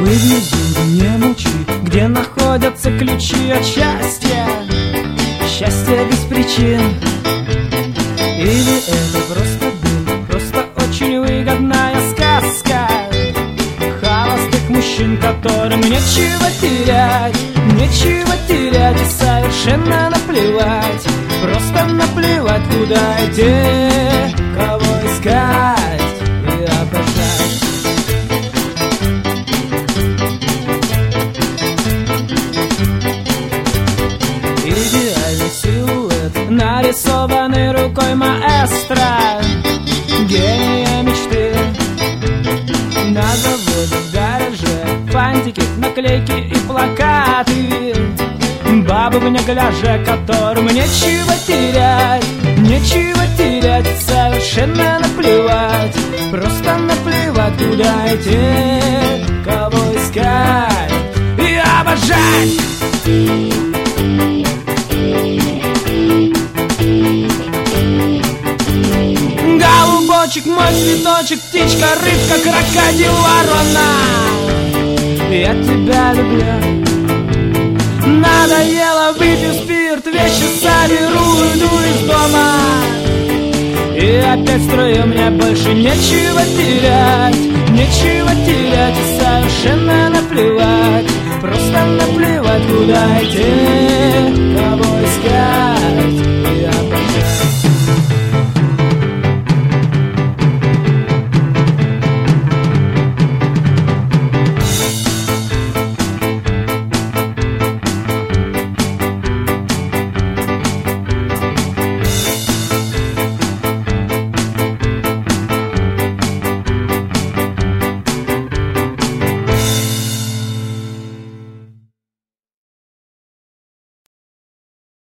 Выведу, не молчи, где находятся ключи от счастья. Счастье без причин. Или это просто дым, просто очень выгодная сказка холостых мужчин, которым нечего терять и совершенно наплевать. Просто наплевать, куда идти, кого искать и обожать. Идеальный силуэт, нарисованный рукой маэстро, гения мечты. На заводе, в гараже, фантики, наклейки и плакаты. Бабы в негляже, которым нечего терять и совершенно наплевать. Просто наплевать, куда идти, кого искать и обожать. Голубочек, мой цветочек, птичка, рыбка, крокодил, ворона, я тебя люблю. Надоело, выпью спирт, вещи соберу, уйду из дома. И опять строю, мне больше нечего терять и совершенно наплевать. Просто наплевать, куда идти, кого